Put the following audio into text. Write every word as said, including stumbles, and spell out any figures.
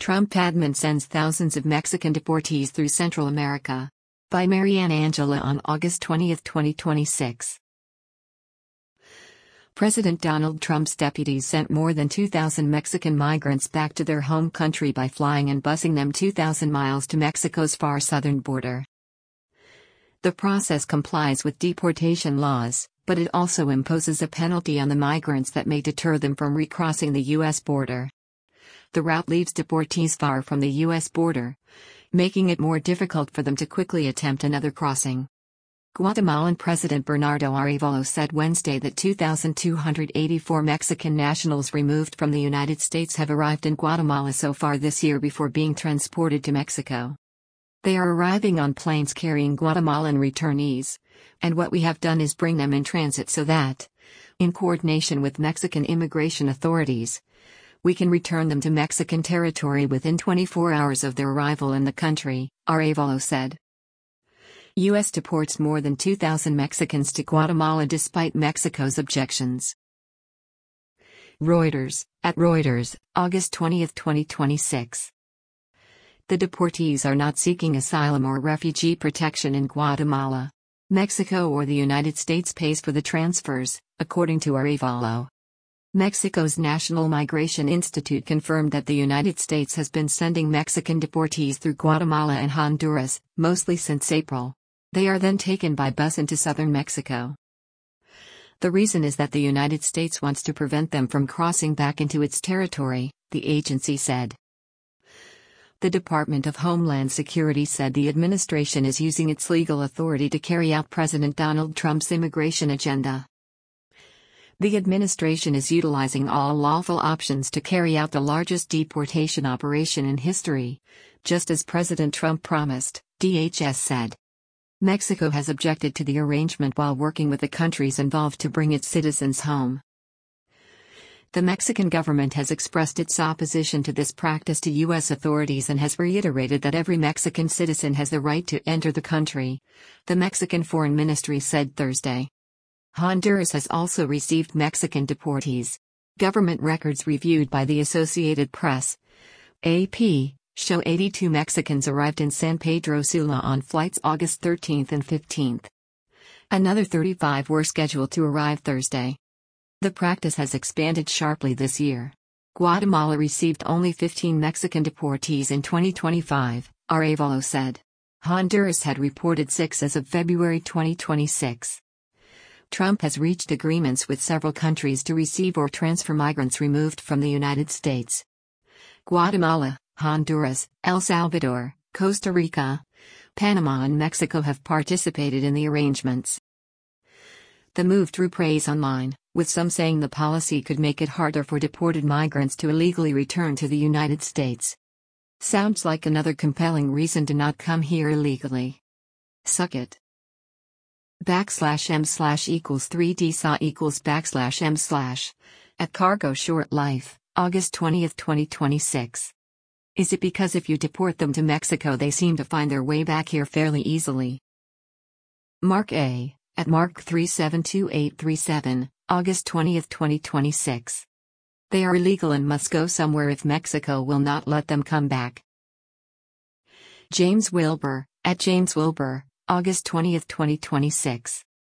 Trump admin sends thousands of Mexican deportees through Central America. By Marianne Angela on August twentieth, twenty twenty-six. President Donald Trump's deputies sent more than two thousand Mexican migrants back to their home country by flying and busing them two thousand miles to Mexico's far southern border. The process complies with deportation laws, but it also imposes a penalty on the migrants that may deter them from recrossing the U S border. The route leaves deportees far from the U S border, making it more difficult for them to quickly attempt another crossing. Guatemalan President Bernardo Arévalo said Wednesday that two thousand two hundred eighty-four Mexican nationals removed from the United States have arrived in Guatemala so far this year before being transported to Mexico. They are arriving on planes carrying Guatemalan returnees, and what we have done is bring them in transit so that, in coordination with Mexican immigration authorities, we can return them to Mexican territory within twenty-four hours of their arrival in the country, Arévalo said. U S deports more than two thousand Mexicans to Guatemala despite Mexico's objections. Reuters, at Reuters, August twentieth, twenty twenty-six. The deportees are not seeking asylum or refugee protection in Guatemala. Mexico or the United States pays for the transfers, according to Arévalo. Mexico's National Migration Institute confirmed that the United States has been sending Mexican deportees through Guatemala and Honduras, mostly since April. They are then taken by bus into southern Mexico. The reason is that the United States wants to prevent them from crossing back into its territory, the agency said. The Department of Homeland Security said the administration is using its legal authority to carry out President Donald Trump's immigration agenda. The administration is utilizing all lawful options to carry out the largest deportation operation in history, just as President Trump promised, D H S said. Mexico has objected to the arrangement while working with the countries involved to bring its citizens home. The Mexican government has expressed its opposition to this practice to U S authorities and has reiterated that every Mexican citizen has the right to enter the country, the Mexican Foreign Ministry said Thursday. Honduras has also received Mexican deportees. Government records reviewed by the Associated Press, A P, show eighty-two Mexicans arrived in San Pedro Sula on flights August thirteenth and fifteenth. Another thirty-five were scheduled to arrive Thursday. The practice has expanded sharply this year. Guatemala received only fifteen Mexican deportees in twenty twenty-five, Arévalo said. Honduras had reported six as of February twenty twenty-six. Trump has reached agreements with several countries to receive or transfer migrants removed from the United States. Guatemala, Honduras, El Salvador, Costa Rica, Panama and Mexico have participated in the arrangements. The move drew praise online, with some saying the policy could make it harder for deported migrants to illegally return to the United States. Sounds like another compelling reason to not come here illegally. Suck it. Backslash m slash equals 3d saw equals backslash m slash. At Cargo Short Life, August twentieth, twenty twenty-six. Is it because if you deport them to Mexico they seem to find their way back here fairly easily? Mark A, at Mark three seven two eight three seven, August twentieth, twenty twenty-six. They are illegal and must go somewhere if Mexico will not let them come back. James Wilbur, at James Wilbur, August twentieth, twenty twenty-six.